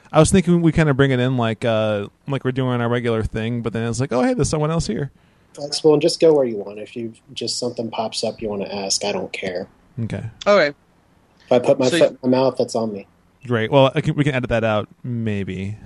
I was thinking we kind of bring it in like we're doing our regular thing, but then it's like, oh, hey, there's someone else here. Flexible, and just go where you want. If you just something pops up you want to ask, I don't care. Okay. Okay. If I put my foot in my mouth, that's on me. Great. Well, we can edit that out, maybe.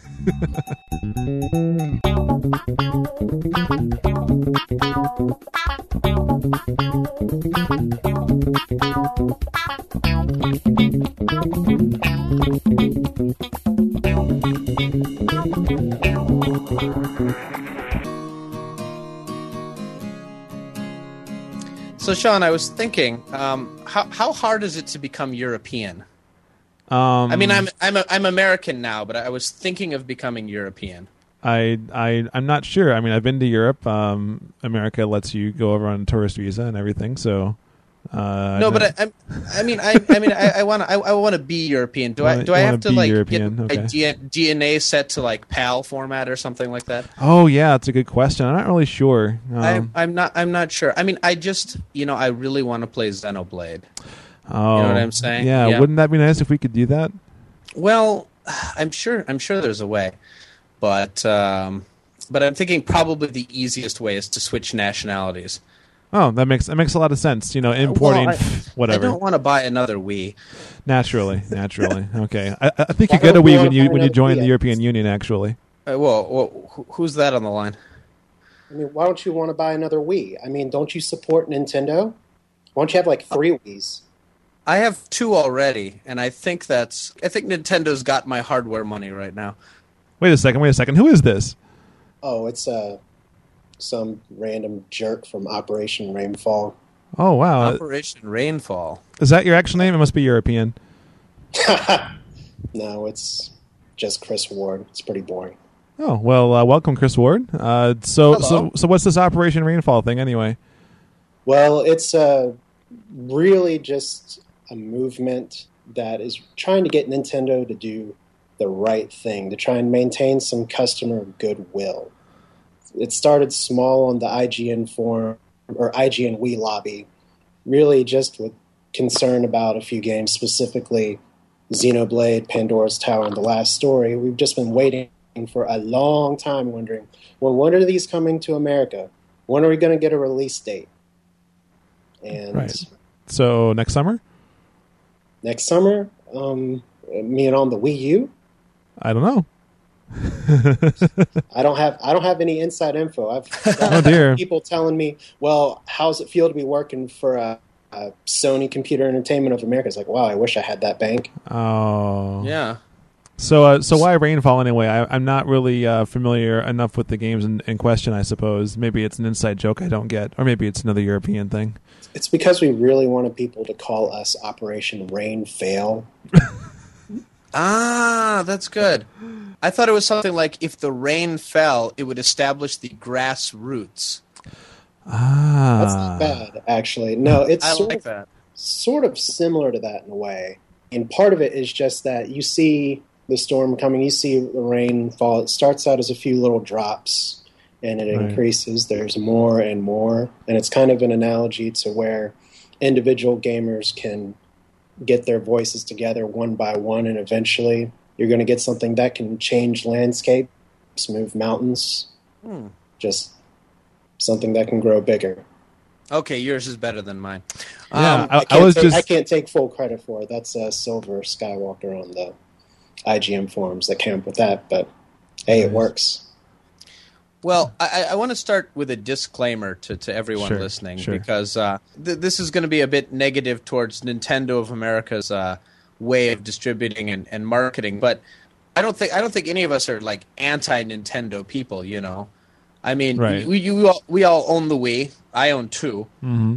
So, Sean, I was thinking, how hard is it to become European? I mean, I'm American now, but I was thinking of becoming European. I'm not sure. I mean, I've been to Europe. America lets you go over on a tourist visa and everything. So, no, but I want to be European. Do I have to like European? Get DNA set to like PAL format or something like that? Oh yeah, that's a good question. I'm not really sure. I'm not sure. I mean, I just I really want to play Xenoblade. Oh, you know what I'm saying? Yeah, wouldn't that be nice if we could do that? Well, I'm sure there's a way, but I'm thinking probably the easiest way is to switch nationalities. Oh, that makes a lot of sense. Importing whatever. I don't want to buy another Wii. Naturally. Okay, I think you get a Wii when you join the European Union. Actually. Well, who's that on the line? I mean, why don't you want to buy another Wii? I mean, don't you support Nintendo? Why don't you have like 3 Wiis? I have 2 already, and I think Nintendo's got my hardware money right now. Wait a second. Who is this? Oh, it's some random jerk from Operation Rainfall. Oh, wow. Operation Rainfall. Is that your actual name? It must be European. No, it's just Chris Ward. It's pretty boring. Oh, well, welcome, Chris Ward. So what's this Operation Rainfall thing anyway? Well, it's really just a movement that is trying to get Nintendo to do the right thing, to try and maintain some customer goodwill. It started small on the IGN forum, or IGN Wii lobby, really just with concern about a few games, specifically Xenoblade, Pandora's Tower, and The Last Story. We've just been waiting for a long time, wondering, well, when are these coming to America? When are we going to get a release date? And right. So next summer? Next summer? Meaning on the Wii U? I don't know. I don't have any inside info. I've got people telling me, well, how's it feel to be working for Sony Computer Entertainment of America? It's like, wow, I wish I had that bank. Oh. Yeah. So why Rainfall anyway? I'm not really familiar enough with the games in question, I suppose. Maybe it's an inside joke I don't get, or maybe it's another European thing. It's because we really wanted people to call us Operation Rain Fail. Ah, that's good. I thought it was something like if the rain fell, it would establish the grassroots. Ah. That's not bad, actually. No, it's that. Sort of similar to that in a way. And part of it is just that you see the storm coming, you see the rain fall. It starts out as a few little drops, and it increases. There's more and more. And it's kind of an analogy to where individual gamers can get their voices together one by one, and eventually you're going to get something that can change landscapes, move mountains, just something that can grow bigger. Okay, yours is better than mine. Yeah, I can't take full credit for it. That's Silver Skywalker on the IGM forums that came up with that, but hey, it works. Well, I want to start with a disclaimer to everyone listening, because this is going to be a bit negative towards Nintendo of America's way of distributing and marketing. But I don't think any of us are like anti-Nintendo people. You know, I mean, we all own the Wii. I own 2,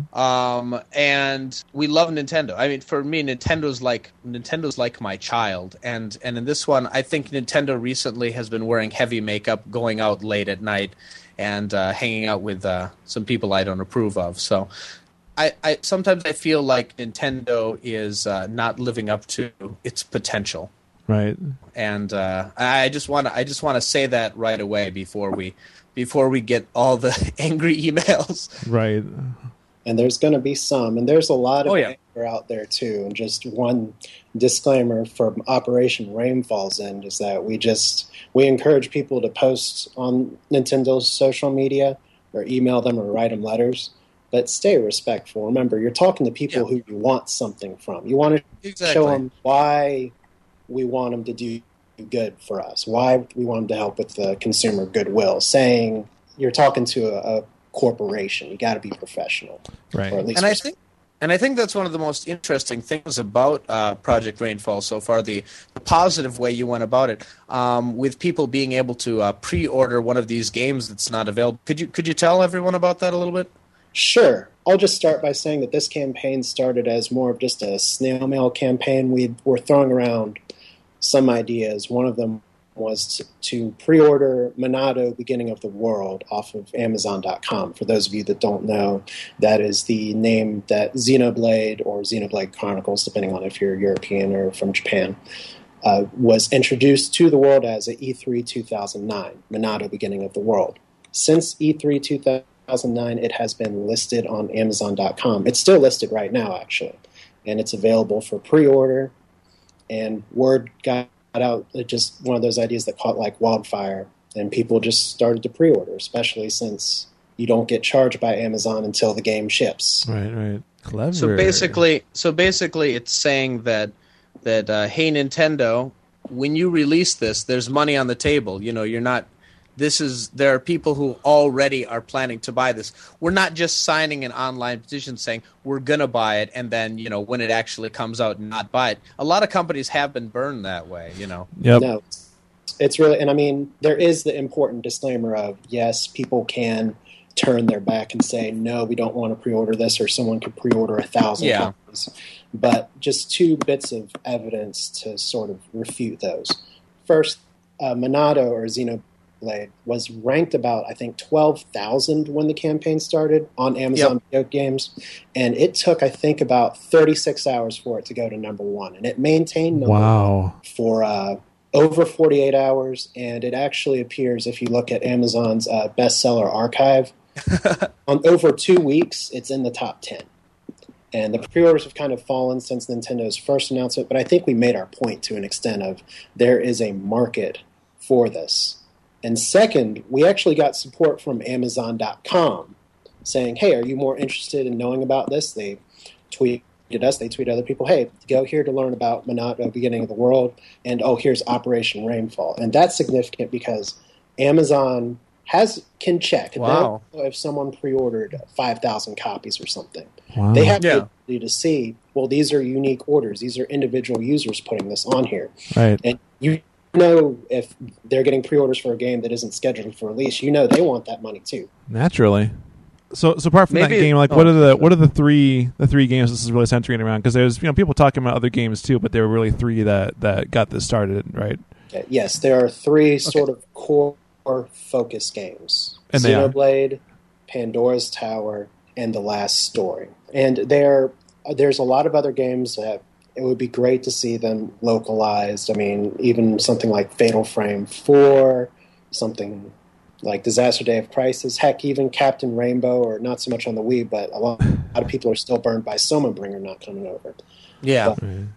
and we love Nintendo. I mean, for me, Nintendo's like my child, and in this one, I think Nintendo recently has been wearing heavy makeup, going out late at night, and hanging out with some people I don't approve of. So, I sometimes I feel like Nintendo is not living up to its potential. Right. And I just want to say that right away before we get all the angry emails. Right. And there's going to be some, and there's a lot of anger out there too. And just one disclaimer from Operation Rainfall's end is that we encourage people to post on Nintendo's social media or email them or write them letters, but stay respectful. Remember, you're talking to people who you want something from. You want to show them why we want them to do good for us, why we want them to help with the consumer goodwill. Saying you're talking to a corporation, you got to be professional, right? Or at least And I think that's one of the most interesting things about Project Rainfall so far, the positive way you went about it, with people being able to pre-order one of these games that's not available. Could you tell everyone about that a little bit? Sure. I'll just start by saying that this campaign started as more of just a snail mail campaign. We were throwing around some ideas. One of them was to pre-order Monado Beginning of the World off of Amazon.com. For those of you that don't know, that is the name that Xenoblade or Xenoblade Chronicles, depending on if you're European or from Japan, was introduced to the world as at E3 2009, Monado Beginning of the World. Since E3 2009, it has been listed on Amazon.com. It's still listed right now, actually, and it's available for pre-order, and word got out, just one of those ideas that caught like wildfire, and people just started to pre-order, especially since you don't get charged by Amazon until the game ships. Right. Clever. So basically it's saying that hey, Nintendo, when you release this, there's money on the table. You know, there are people who already are planning to buy this. We're not just signing an online petition saying we're going to buy it and then, when it actually comes out, not buy it. A lot of companies have been burned that way, Yep. No, it's really, and I mean, there is the important disclaimer of, yes, people can turn their back and say, no, we don't want to pre-order this, or someone could pre-order 1,000 copies. But just two bits of evidence to sort of refute those. First, Monado or Xenoblade was ranked about, I think, 12,000 when the campaign started on Amazon Video Games, and it took, I think, about 36 hours for it to go to number one, and it maintained number one for over 48 hours, and it actually appears, if you look at Amazon's bestseller archive, on over 2 weeks, it's in the top 10. And the pre-orders have kind of fallen since Nintendo's first announcement, but I think we made our point to an extent of there is a market for this. And second, we actually got support from Amazon.com saying, hey, are you more interested in knowing about this? They tweeted us, they tweeted other people, hey, go here to learn about Monado Beginning of the World, and here's Operation Rainfall. And that's significant because Amazon can check. Wow. If someone pre-ordered 5,000 copies or something. Wow. They have the ability to see, well, these are unique orders. These are individual users putting this on here. Right. And you know, if they're getting pre-orders for a game that isn't scheduled for release, they want that money too. Naturally. So apart from that game, like what are the three games this is really centering around? Because there's people talking about other games too, but there were really three that got this started, right? Yes, there are three sort of core focus games: and Xenoblade, Pandora's Tower, and The Last Story. And there's a lot of other games that it would be great to see them localized. I mean, even something like Fatal Frame 4, something like Disaster Day of Crisis, heck, even Captain Rainbow, or not so much on the Wii, but a lot of people are still burned by Soma Bringer not coming over. Yeah.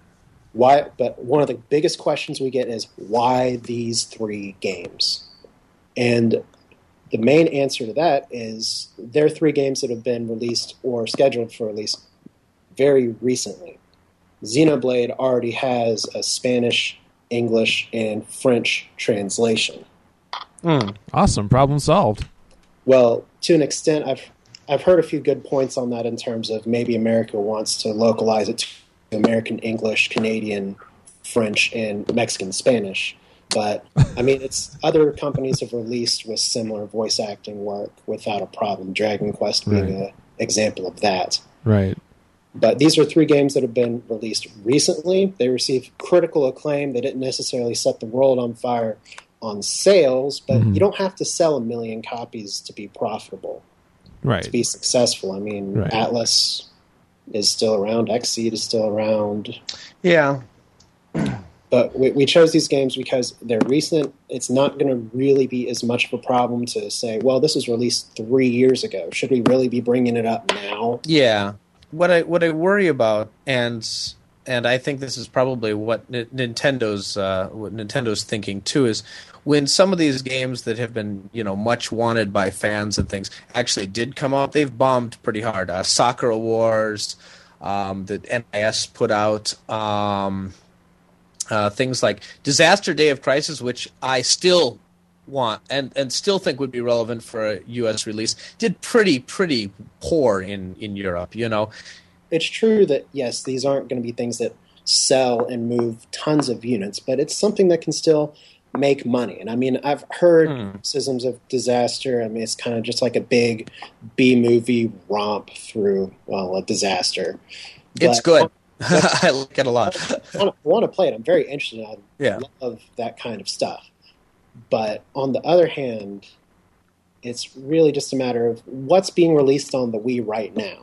But one of the biggest questions we get is, why these three games? And the main answer to that is they're three games that have been released or scheduled for release very recently. Xenoblade already has a Spanish, English, and French translation. Awesome. Problem solved. Well, to an extent, I've heard a few good points on that in terms of maybe America wants to localize it to American English, Canadian, French, and Mexican Spanish. But, I mean, it's other companies have released with similar voice acting work without a problem, Dragon Quest being an example of that. Right. But these are three games that have been released recently. They received critical acclaim. They didn't necessarily set the world on fire on sales, but you don't have to sell 1 million copies to be profitable, to be successful. I mean, Atlas is still around. Xseed is still around. Yeah. But we chose these games because they're recent. It's not going to really be as much of a problem to say, well, this was released 3 years ago. Should we really be bringing it up now? Yeah. what I worry about, and I think this is probably what Nintendo's thinking too, is when some of these games that have been, much wanted by fans and things actually did come out, they've bombed pretty hard. Sakura Wars, that NIS put out, things like Disaster Day of Crisis, which I still want and still think would be relevant for a U.S. release, did pretty poor in Europe. It's true that, yes, these aren't going to be things that sell and move tons of units, but it's something that can still make money. And I mean, I've heard criticisms of Disaster. I mean, it's kind of just like a big B-movie romp through, a disaster. It's good. I like it a lot. I want to play it. I'm very interested. I love that kind of stuff. But on the other hand, it's really just a matter of what's being released on the Wii right now.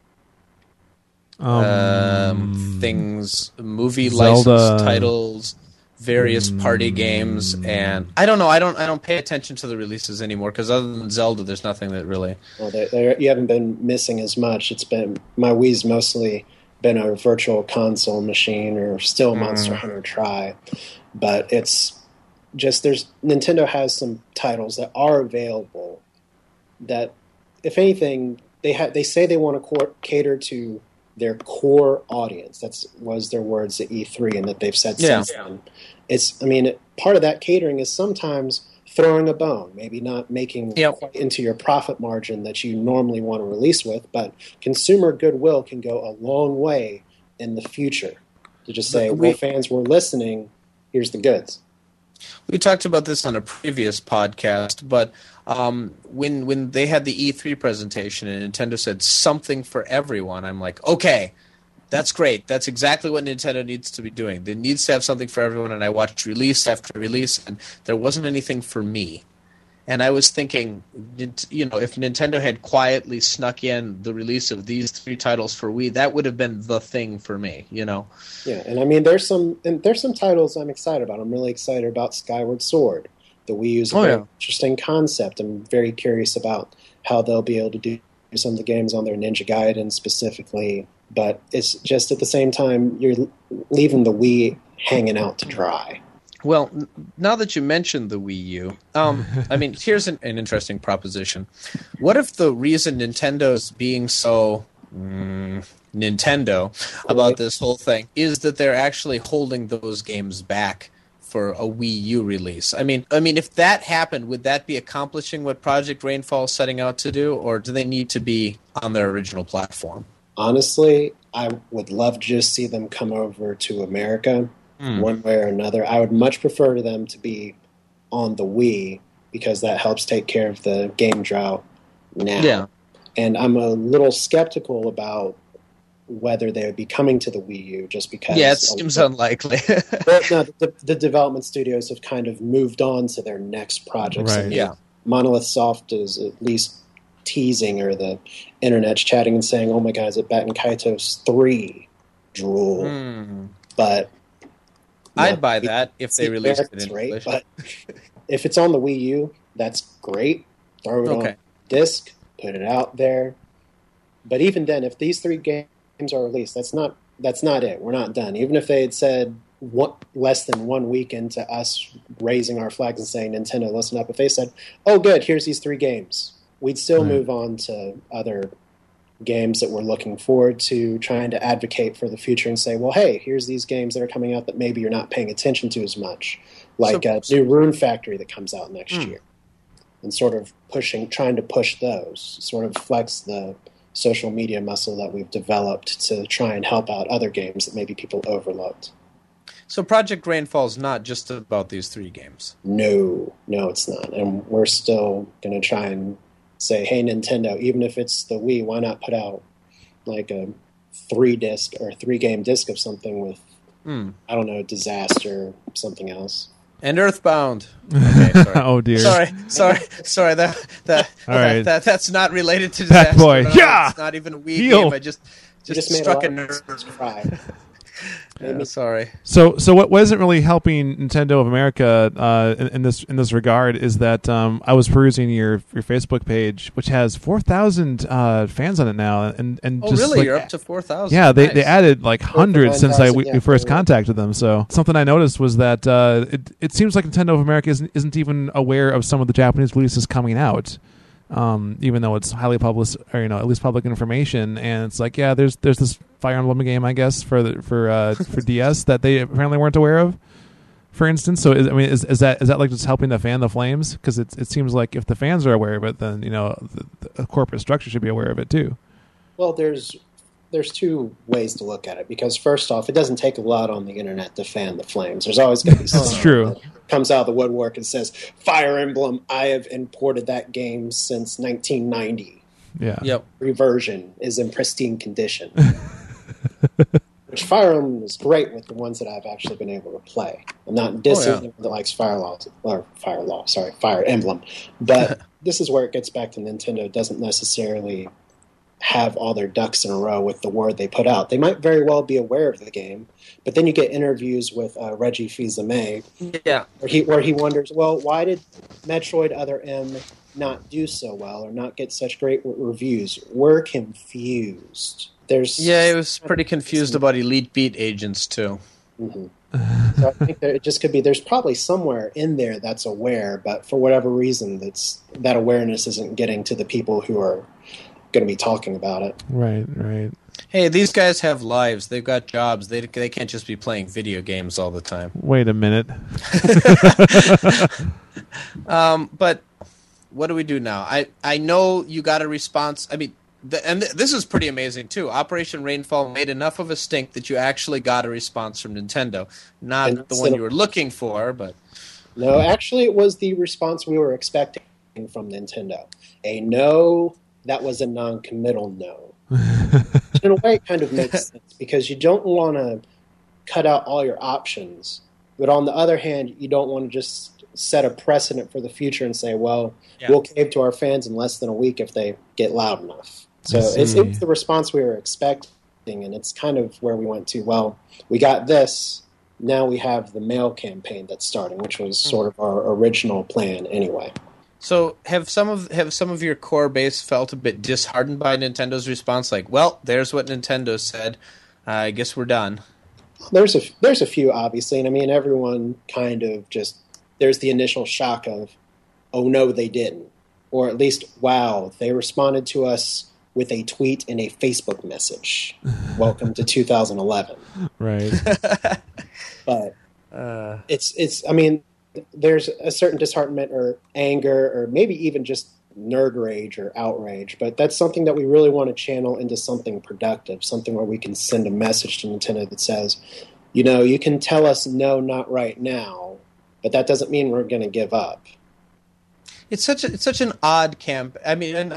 Things, movie license titles, various party games, and I don't know. I don't pay attention to the releases anymore because other than Zelda, there's nothing that really. Well, you haven't been missing as much. It's been my Wii's mostly been a virtual console machine or still Monster Hunter Tri, but it's just Nintendo has some titles that are available that, if anything, they say they want to cater to their core audience. That was their words at E3, and that they've said since then. Part of that catering is sometimes throwing a bone, maybe not making quite into your profit margin that you normally want to release with, but consumer goodwill can go a long way in the future to just say, fans were listening, here's the goods. We talked about this on a previous podcast, but when they had the E3 presentation and Nintendo said something for everyone, I'm like, okay, that's great. That's exactly what Nintendo needs to be doing. They needs to have something for everyone, and I watched release after release, and there wasn't anything for me. And I was thinking, if Nintendo had quietly snuck in the release of these 3 titles for Wii, that would have been the thing for me, Yeah, and I mean, there's some titles I'm excited about. I'm really excited about Skyward Sword. The Wii U's a very interesting concept. I'm very curious about how they'll be able to do some of the games on their Ninja Gaiden specifically. But it's just at the same time, you're leaving the Wii hanging out to dry. Well, now that you mentioned the Wii U, here's an interesting proposition. What if the reason Nintendo's being so Nintendo about this whole thing is that they're actually holding those games back for a Wii U release? I mean, if that happened, would that be accomplishing what Project Rainfall is setting out to do, or do they need to be on their original platform? Honestly, I would love to just see them come over to America. One way or another. I would much prefer them to be on the Wii because that helps take care of the game drought now. Yeah. And I'm a little skeptical about whether they would be coming to the Wii U just because... Yeah, it seems unlikely. The development studios have kind of moved on to their next projects. Right. Monolith Soft is at least teasing, or the internet's chatting and saying, oh my God, is it Baten Kaitos 3? Drool. But... I'd buy that if they released it in English. But if it's on the Wii U, that's great. Throw it on disc, put it out there. But even then, if these 3 games are released, that's not it. We're not done. Even if they had said less than 1 week into us raising our flags and saying, Nintendo, listen up. If they said, oh, good, here's these 3 games, we'd still move on to other games that we're looking forward to, trying to advocate for the future and say, well, hey, here's these games that are coming out that maybe you're not paying attention to as much, like new Rune Factory that comes out next year, and sort of trying to push those, sort of flex the social media muscle that we've developed to try and help out other games that maybe people overlooked. So Project Rainfall is not just about these 3 games? No, it's not. And we're still going to try and say, hey, Nintendo, even if it's the Wii, why not put out like a 3-disc or 3-game disc of something with, I don't know, Disaster, something else. And Earthbound. Okay, sorry. Oh dear. Sorry. That's not related to Pac Disaster. Boy. No, Yeah. It's not even a Wii game. I just struck a nerve. Cry. Sorry. So what isn't really helping Nintendo of America in this regard is that I was perusing your Facebook page, which has 4,000 fans on it now, and just really? like, You're up to 4,000. Yeah, nice. they added like hundreds since we first contacted them. So something I noticed was that it seems like Nintendo of America isn't even aware of some of the Japanese releases coming out. Even though it's highly published, or at least public information, and it's like, yeah, there's this Fire Emblem game, I guess, for DS that they apparently weren't aware of, for instance. So is that like just helping to fan the flames? Because it seems like if the fans are aware of it, then the corporate structure should be aware of it too. Well, there's two ways to look at it, because first off, it doesn't take a lot on the internet to fan the flames. There's always going to be someone that comes out of the woodwork and says, Fire Emblem, I have imported that game since 1990. Yeah. Yep. Reversion is in pristine condition. Which Fire Emblem is great with the ones that I've actually been able to play. I'm not dissing anyone that likes Fire Emblem. But this is where it gets back to Nintendo doesn't necessarily have all their ducks in a row with the word they put out. They might very well be aware of the game, but then you get interviews with Reggie Fils-Aimé, where he wonders, well, why did Metroid Other M not do so well or not get such great reviews? We're confused. It was pretty confused about Elite Beat agents too. Mm-hmm. So I think it just could be there's probably somewhere in there that's aware, but for whatever reason, that awareness isn't getting to the people who are going to be talking about it. Right. Hey, these guys have lives. They've got jobs. They can't just be playing video games all the time. Wait a minute. But what do we do now? I know you got a response. I mean, this is pretty amazing too. Operation Rainfall made enough of a stink that you actually got a response from Nintendo. Not the one you were looking for, but... No, actually it was the response we were expecting from Nintendo. A no... That was a non-committal no. In a way, it kind of makes sense, because you don't want to cut out all your options. But on the other hand, you don't want to just set a precedent for the future and say, well, we'll cave to our fans in less than a week if they get loud enough. So it's the response we were expecting, and it's kind of where we went to, well, we got this, now we have the mail campaign that's starting, which was sort of our original plan anyway. So have some of your core base felt a bit disheartened by Nintendo's response? Like, well, there's what Nintendo said. I guess we're done. There's a few, obviously, and I mean everyone kind of just there's the initial shock of, oh no, they didn't, or at least wow, they responded to us with a tweet and a Facebook message. Welcome to 2011. Right. But it's I mean. There's a certain disheartenment or anger or maybe even just nerd rage or outrage, but that's something that we really want to channel into something productive, something where we can send a message to Nintendo that says, you can tell us no, not right now, but that doesn't mean we're going to give up. It's such an odd camp. I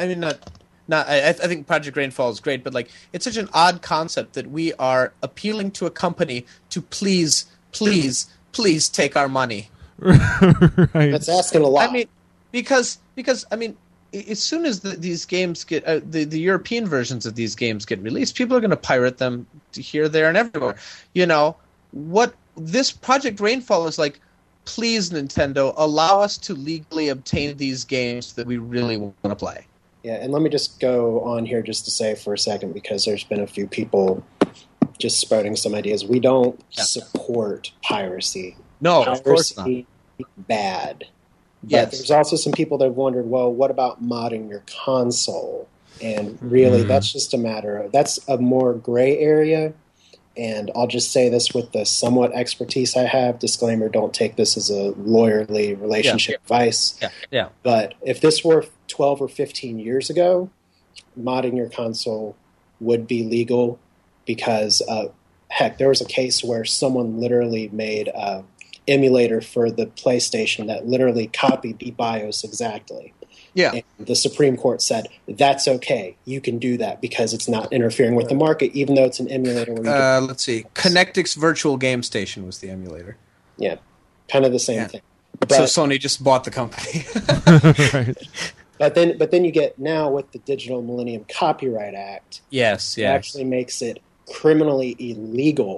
think Project Rainfall is great, but like it's such an odd concept that we are appealing to a company to please take our money. Right. That's asking a lot. I mean, because I mean, as soon as these games get the European versions of these games get released, people are going to pirate them here, there, and everywhere. What this Project Rainfall is like. Please, Nintendo, allow us to legally obtain these games that we really want to play. Yeah, and let me just go on here just to say for a second, because there's been a few people just spouting some ideas. We don't support piracy. No, of course not. Bad. But yes. There's also some people that have wondered, well, what about modding your console? And really, that's just a matter of, that's a more gray area. And I'll just say this with the somewhat expertise I have. Disclaimer, don't take this as a lawyerly relationship advice. Yeah. But if this were 12 or 15 years ago, modding your console would be legal because, heck, there was a case where someone literally made an emulator for the PlayStation that literally copied the BIOS exactly. Yeah. And the Supreme Court said, that's okay. You can do that because it's not interfering with the market, even though it's an emulator. Where let's see. Connectix Virtual Game Station was the emulator. Yeah. Kind of the same thing. But, so Sony just bought the company. Right. But then you get now with the Digital Millennium Copyright Act. Yes. It actually makes it criminally illegal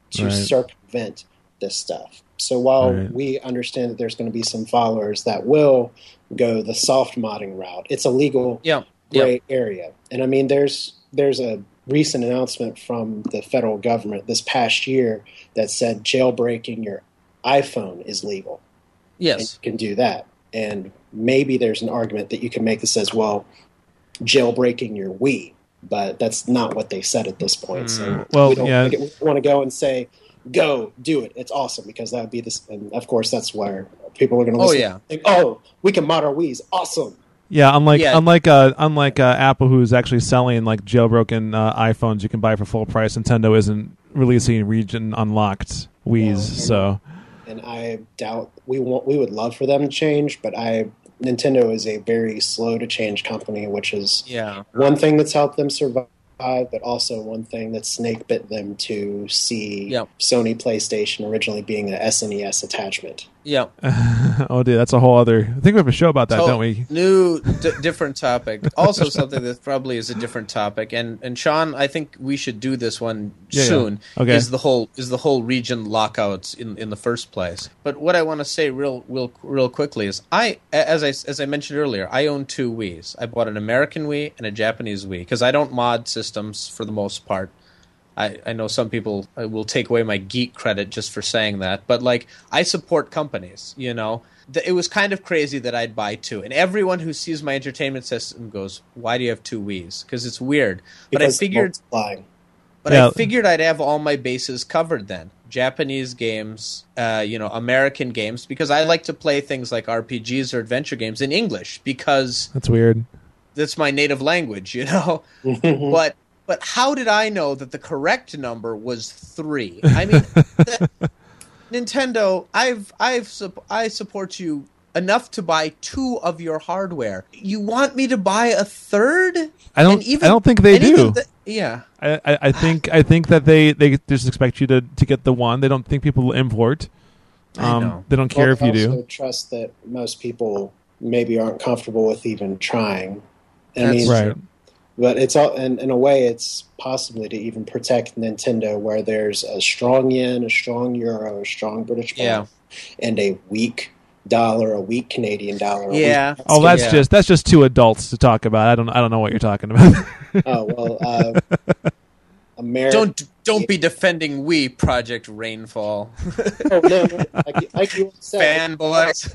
to circumvent this stuff. So while we understand that there's going to be some followers that will go the soft modding route, it's a legal gray area. And I mean, there's a recent announcement from the federal government this past year that said jailbreaking your iPhone is legal. Yes. And you can do that. And maybe there's an argument that you can make that says, well, jailbreaking your Wii. But that's not what they said at this point. So we want to go and say, go, do it. It's awesome, because that would be this. And of course, that's where people are going to listen. And think, we can mod our Wiis. Awesome. Yeah, unlike Apple, who's actually selling like jailbroken iPhones you can buy for full price. Nintendo isn't releasing region unlocked Wiis, and I doubt we would love for them to change, but Nintendo is a very slow to change company, which is one thing that's helped them survive, but also one thing that snake bit them to see Sony PlayStation originally being an SNES attachment. Yeah. Oh, dude, that's a whole other. I think we have a show about that, don't we? New, different topic. Also, something that probably is a different topic. And Sean, I think we should do this one soon. Yeah. Okay. Is the whole region lockouts in the first place? But what I want to say real quickly is as I mentioned earlier, I own 2 Wiis. I bought an American Wii and a Japanese Wii because I don't mod systems for the most part. I know some people will take away my geek credit just for saying that, but like I support companies, you know. It was kind of crazy that I'd buy 2, and everyone who sees my entertainment system goes, "Why do you have 2 Wiis?" Because it's weird. But I figured I'd have all my bases covered then. Japanese games, American games, because I like to play things like RPGs or adventure games in English because that's weird. That's my native language, you know. But how did I know that the correct number was 3? I mean, Nintendo, I support you enough to buy 2 of your hardware. You want me to buy a 3rd? I don't think they do. I think that they just expect you to get the one. They don't think people will import. They don't care if you do. I also trust that most people maybe aren't comfortable with even trying. Right. But it's all, in a way, it's possibly to even protect Nintendo, where there's a strong yen, a strong euro, a strong British pound, and a weak dollar, a weak Canadian dollar. Yeah. That's just 2 adults to talk about. I don't know what you're talking about. Oh well, America. Don't be defending Wii, Project Rainfall. Oh no, like you said, fanboys.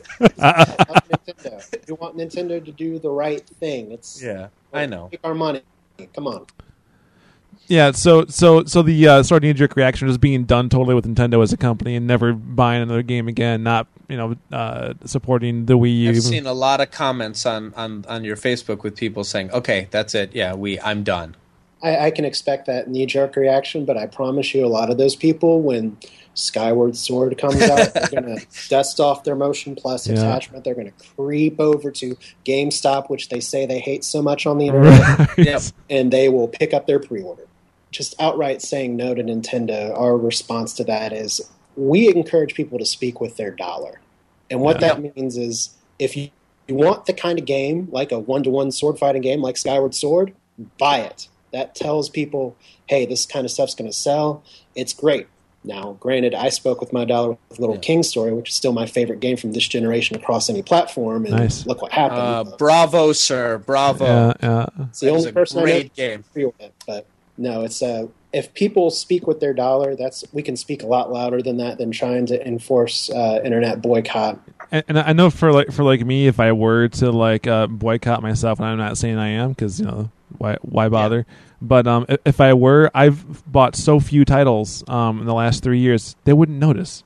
Nintendo. You want Nintendo to do the right thing. I know. Take our money. Come on. Yeah, so the sort of knee-jerk reaction is being done totally with Nintendo as a company and never buying another game again, not supporting the Wii U. I've seen a lot of comments on your Facebook with people saying, "Okay, that's it. Yeah, I'm done." I can expect that knee-jerk reaction, but I promise you, a lot of those people, when Skyward Sword comes out, they're going to dust off their Motion Plus attachment. They're going to creep over to GameStop, which they say they hate so much on the internet, and they will pick up their pre-order. Just outright saying no to Nintendo, our response to that is we encourage people to speak with their dollar. And what that means is if you want the kind of game, like a one-to-one sword fighting game like Skyward Sword, buy it. That tells people, hey, this kind of stuff's going to sell. It's great. Now, granted, I spoke with my dollar with Little King Story, which is still my favorite game from this generation across any platform, and look what happened. Bravo, sir. Bravo. Yeah. It's the only person I know game. With it, but no, it's if people speak with their dollar, we can speak a lot louder than that than trying to enforce internet boycott. And I know for me, if I were to boycott myself, and I'm not saying I am, because why bother? Yeah. But if I were, I've bought so few titles in the last 3 years, they wouldn't notice.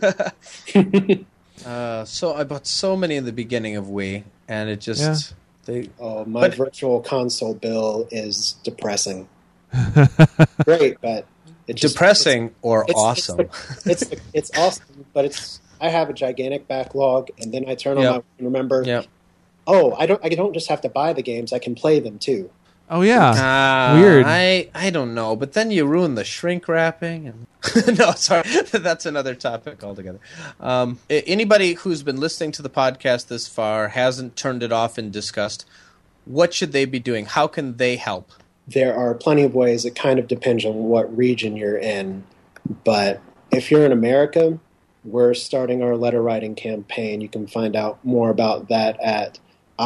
So I bought so many in the beginning of Wii, and it just my virtual console bill is depressing. Great, but it's depressing or awesome. It's awesome, but I have a gigantic backlog, and then I turn on my and remember. Yep. Oh, I don't just have to buy the games; I can play them too. Oh yeah, weird. I don't know, but then you ruin the shrink wrapping. And no, sorry, that's another topic altogether. Anybody who's been listening to the podcast this far hasn't turned it off in disgust. What should they be doing? How can they help? There are plenty of ways. It kind of depends on what region you're in. But if you're in America, we're starting our letter writing campaign. You can find out more about that at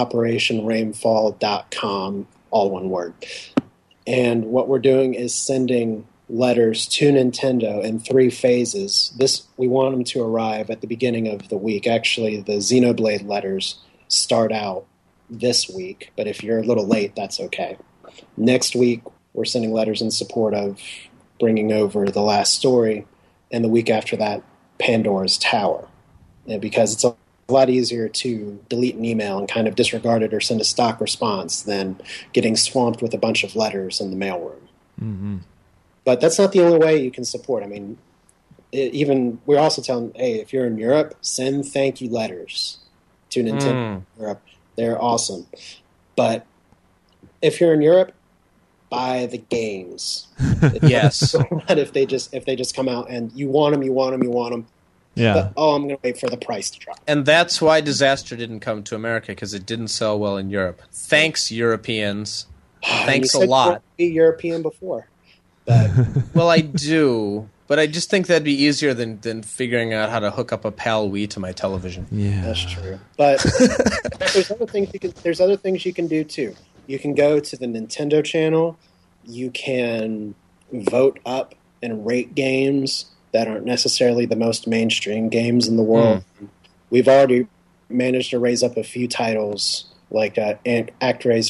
operationrainfall.com, all one word. And what we're doing is sending letters to Nintendo in 3 phases. We want them to arrive at the beginning of the week. Actually, the Xenoblade letters start out this week, but if you're a little late, that's okay. Next week, we're sending letters in support of bringing over The Last Story, and the week after that, Pandora's Tower. Because it's a lot easier to delete an email and kind of disregard it or send a stock response than getting swamped with a bunch of letters in the mailroom. Mm-hmm. But that's not the only way you can support. I mean, we're also telling, hey, if you're in Europe, send thank you letters to Nintendo Europe. They're awesome. But if you're in Europe, buy the games. Yes. if they just come out and you want them. Yeah. But, I'm going to wait for the price to drop. And that's why Disaster didn't come to America, because it didn't sell well in Europe. Thanks, Europeans. Thanks a lot. You be European before. But well, I do, but I just think that'd be easier than figuring out how to hook up a PAL Wii to my television. Yeah, that's true. But there's other things you can do too. You can go to the Nintendo channel. You can vote up and rate games that aren't necessarily the most mainstream games in the world. We've already managed to raise up a few titles like ActRise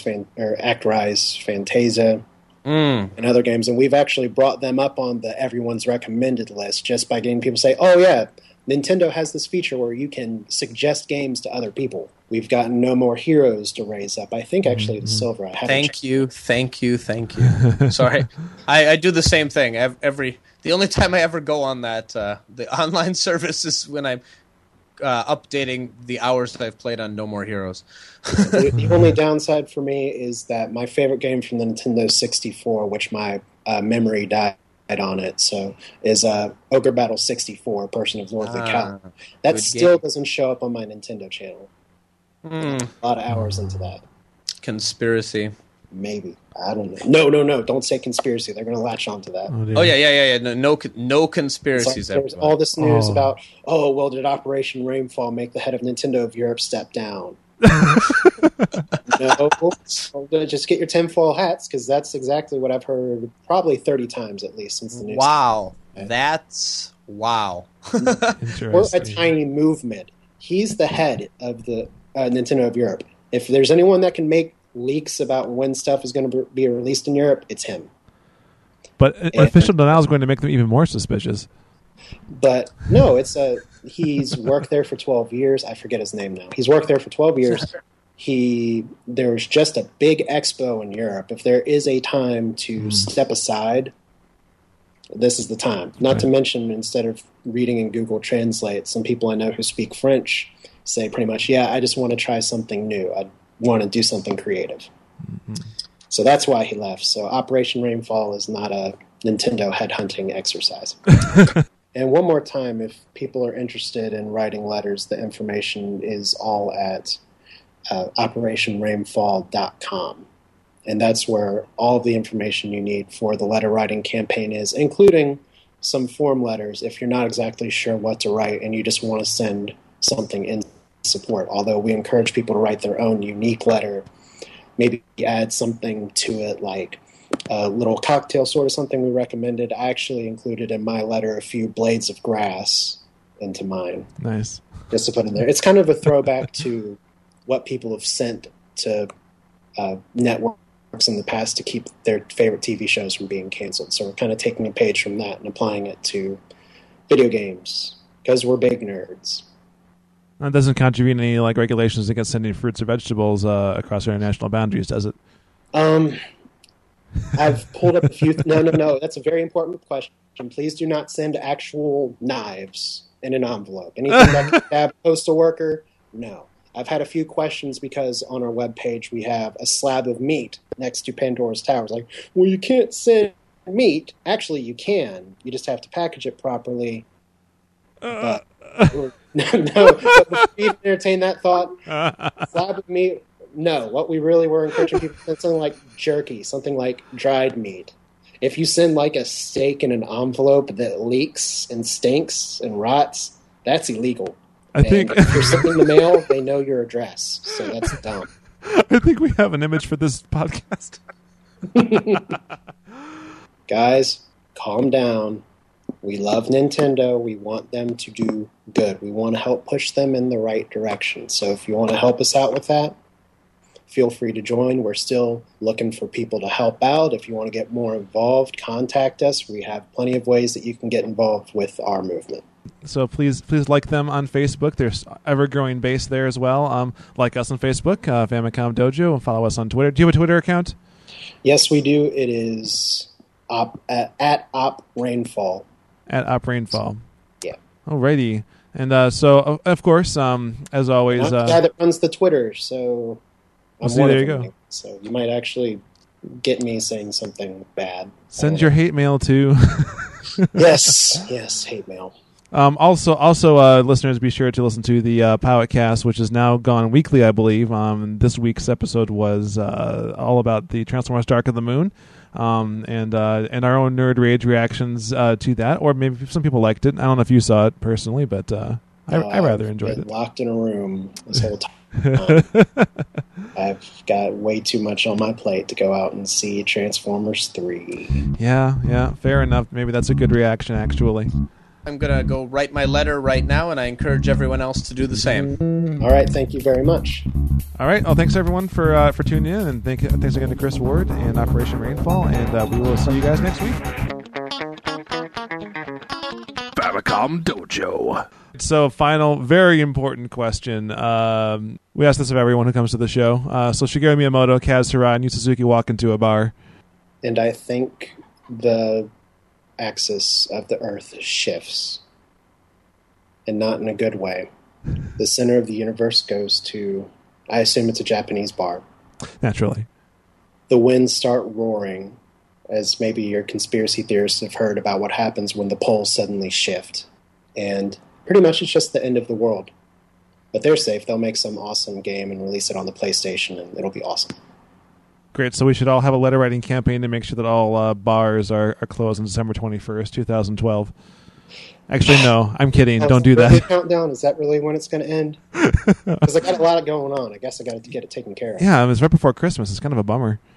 Fantasia and other games, and we've actually brought them up on the everyone's recommended list just by getting people to say, oh yeah, Nintendo has this feature where you can suggest games to other people. We've gotten No More Heroes to raise up. I think actually the silver. Thank you. Sorry, I do the same thing. The only time I ever go on that the online service is when I'm updating the hours that I've played on No More Heroes. The only downside for me is that my favorite game from the Nintendo 64, which my memory died on it, so is Ogre Battle 64, Person of Lordly Cal. That still doesn't show up on my Nintendo channel. A lot of hours into that. Conspiracy. Maybe. I don't know. No. Don't say conspiracy. They're going to latch on to that. Oh yeah. No conspiracies. There's all this news about, did Operation Rainfall make the head of Nintendo of Europe step down? No. Just get your tinfoil hats, because that's exactly what I've heard probably 30 times at least since the news. Wow. That's wow. We're a tiny movement. He's the head of the Nintendo of Europe. If there's anyone that can make leaks about when stuff is going to be released in Europe, it's him. But official denial is going to make them even more suspicious. But no, he's worked there for 12 years. I forget his name now. He's worked there for 12 years. There was just a big expo in Europe. If there is a time to step aside, this is the time. Not to mention, instead of reading in Google Translate, some people I know who speak French say pretty much, I just want to try something new. I want to do something creative. So that's why he left. So Operation Rainfall is not a Nintendo headhunting exercise. And one more time, if people are interested in writing letters, the information is all at operationrainfall.com. And that's where all the information you need for the letter writing campaign is, including some form letters if you're not exactly sure what to write and you just want to send something in support. Although we encourage people to write their own unique letter, maybe add something to it like a little cocktail sort of something we recommended. I actually included in my letter a few blades of grass into mine. Nice. Just to put in there. It's kind of a throwback to what people have sent to networks in the past to keep their favorite TV shows from being canceled. So we're kind of taking a page from that and applying it to video games because we're big nerds. That doesn't contravene any regulations against sending fruits or vegetables across international boundaries, does it? I've pulled up a few. No. That's a very important question. Please do not send actual knives in an envelope. Anything that could have a postal worker, no. I've had a few questions because on our webpage we have a slab of meat next to Pandora's Tower. It's like, well, you can't send meat. Actually, you can. You just have to package it properly. No, before you even entertain that thought, slab of meat, no. What we really were encouraging people to send something like jerky, something like dried meat. If you send like a steak in an envelope that leaks and stinks and rots, that's illegal. I think if you're sending the mail, they know your address, so that's dumb. I think we have an image for this podcast. Guys, calm down. We love Nintendo. We want them to do good. We want to help push them in the right direction. So if you want to help us out with that, feel free to join. We're still looking for people to help out. If you want to get more involved, contact us. We have plenty of ways that you can get involved with our movement. So please like them on Facebook. There's ever-growing base there as well. Like us on Facebook, Famicom Dojo, and follow us on Twitter. Do you have a Twitter account? Yes, we do. It is at OpRainfall. At OpRainfall. Yeah. Alrighty. And so, of course, as always... I'm the guy that runs the Twitter, so... there you go. So you might actually get me saying something bad. Send your hate mail to... Yes, hate mail. Also, listeners, be sure to listen to the Powetcast, which is now gone weekly, I believe. This week's episode was all about the Transformers Dark of the Moon, and our own Nerd Rage reactions to that. Or maybe some people liked it. I don't know if you saw it personally, but I rather enjoyed it. Locked in a room this whole time. I've got way too much on my plate to go out and see Transformers 3. Yeah, fair enough. Maybe that's a good reaction, actually. I'm going to go write my letter right now, and I encourage everyone else to do the same. All right, thank you very much. All right, well, thanks everyone for tuning in, and thanks again to Chris Ward and Operation Rainfall, and we will see you guys next week. Famicom Dojo. So, final, very important question. We ask this of everyone who comes to the show. So, Shigeru Miyamoto, Kaz Hirai, and Yu Suzuki walk into a bar. And I think the axis of the Earth shifts. And not in a good way. The center of the universe goes to, I assume it's a Japanese bar. Naturally. The winds start roaring, as maybe your conspiracy theorists have heard about what happens when the poles suddenly shift. And pretty much it's just the end of the world. But they're safe. They'll make some awesome game and release it on the PlayStation, and it'll be awesome. Great. So we should all have a letter writing campaign to make sure that all bars are closed on December 21st, 2012. Actually, no. I'm kidding. Don't do that. Countdown? Is that really when it's going to end? Because I got a lot going on. I guess I got to get it taken care of. Yeah, it was right before Christmas. It's kind of a bummer.